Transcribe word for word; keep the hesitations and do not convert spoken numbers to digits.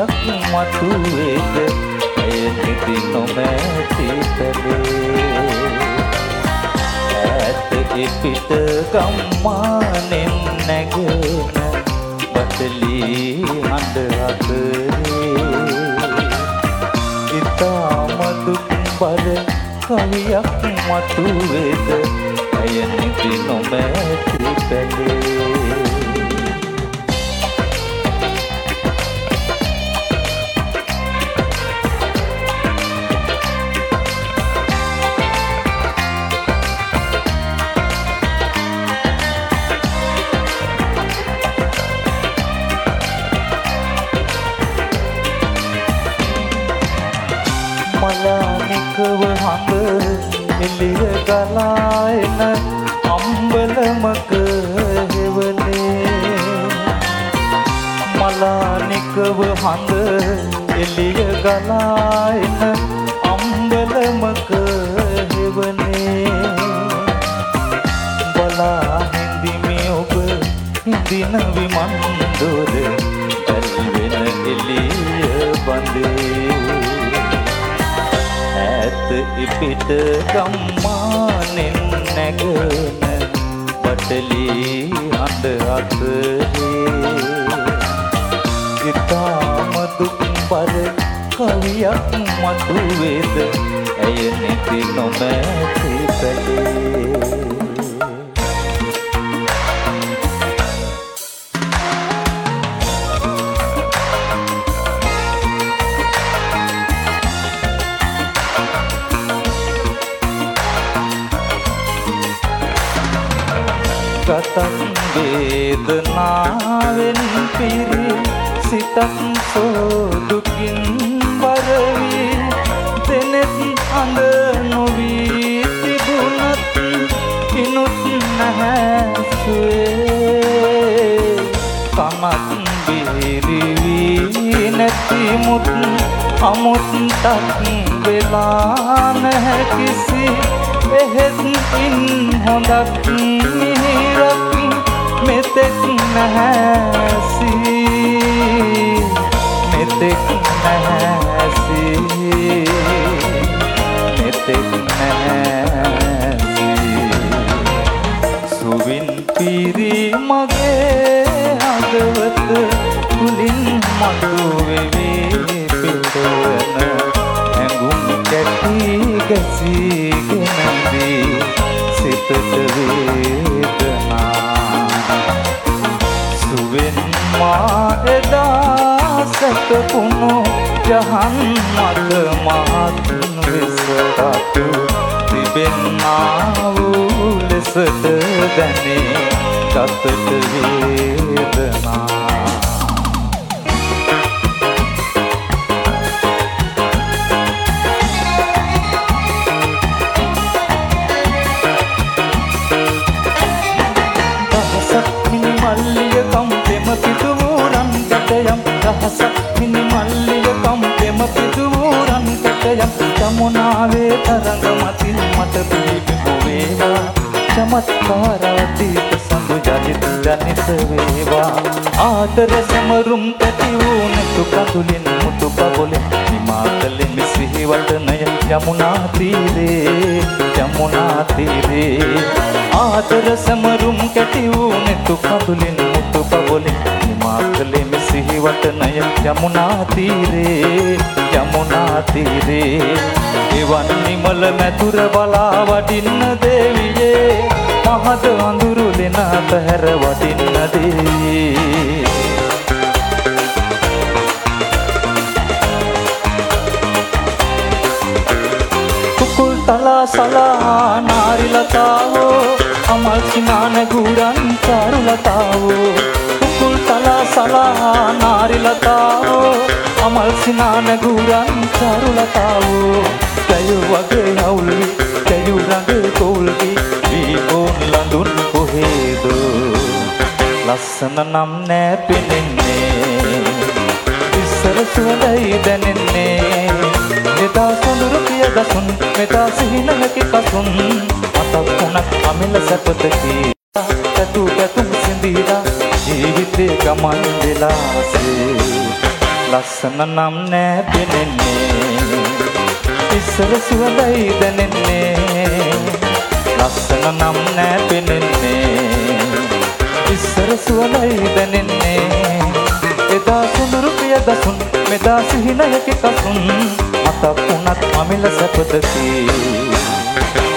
කවියක් මතුවේද ඇය නිදි නොමැති පැලේ ඈත ඉපිට ගම්මානෙන් නැගෙන බටලී හඬ අතරේ ඉතාම දුක්බර කවියක් මතුවේද ඇය නිදි නොමැති පැලේ මලානිකව හඳ එළිය ගලා එන අම්බලමක හෙවනේ මලානිකව හඳ එළිය ගලා එන අම්බලමක හෙවනේ බලා හිඳිමි ඔබ හිඳින විමන් දොර ඇල්වෙන එළිය බඳේ ඈත ඉපිට ගම්මානෙන් නැගෙන බටලී හඬ අතරේ ඉතාම දුක්බර කවියක් මතුවේද ඇය නිදි නොමැති පැලේ ගතක් වේදනාවෙන් පිරි සිතක් සෝදුකින් වරවි දෙනෙත් අඳ නොවී තිබුණත් කිනුත් නැහැ සුවේ කමක් බිහිරිවී නැතිමුත් අමුත්තක් වෙලා නැහැ කිසි එහෙත් ඉන් හොඳක් මිහිරක් මෙතෙක් නැහැසි මෙතෙක් නැහැසි මෙතෙක් නැහැසි සුවින් පිරි මගේ හදවත තුලින් මතුවෙවි පිටවන ඇඟුම් කැටි ගැසීගෙන දී සිතට වේදනා සුවෙන් මා එදා සැතපුණු ජහන් මත මහත් විසරතු තිබෙන්නා වූ ලෙසට දැනේ සතට වේදනා රහසක් මිනි මල්ලිය කම්පෙම පිදුරන් කැටයම් යමුනාවේ තරඟ මතින් මට පිළිබිඹු වේවා චමත්කාරාදීප සඳු ජනිත ජනිත වේවා ආදර සමරුම් පැති වූ නෙතු කඳුලින් මුතු බබොලෙන් හිමාකලෙ මිසිහි වටනය යමුනා තීරේ යමුනා තීරේ ආදර සමරුම් කැටි වූ නෙතු කඳුලින් මුතු බබොලෙන් හිමාකලෙ මිසිහි වටනය යමුනා තීරේ යමුනා තීරේ එවන් නිමල මැදුර බලා වඩින්න දේවියේ මහද අඳුරු දෙන පැහැර වඩින්න දේවියේ කුකුල් තලා සලා නාරිලතාවෝ අමල් සිනාන ගුරන් චාරුලතාවෝ කුකුල් තලා සලා නාරිලතාවෝ අමල් සිනාන ගුරන් චාරුලතාවෝ කයු වගේ හවුල්වි කයු රඟ කෝල්වි වීබෝන් ලඳුන් කොහෙද ලස්සන නම් නෑ පෙනෙන්නේ ඉස්සර සුවඳයි දැනෙන්නේ එදා සොඳුරු පිය ගසුන් මෙදා සිහිනලකි කසුන් අතක් වුණත් අමිල සැපතකි පැතු පැතුම් සිඳීලා ජීවිතේ ගමන් වෙලාසේ ලස්සන නම් නෑ පෙනෙන්නේ ඉස්සර සුවඳයි දැනෙන්නේ ලස්සන නම් නෑ පෙනෙන්නේ ඉස්සර සුවඳයි දැනෙන්නේ එදා සුඳුරු පිය දසුන් මෙදා සිහිනයක කසුන් මතක් වුණත් අමිල සැපදකි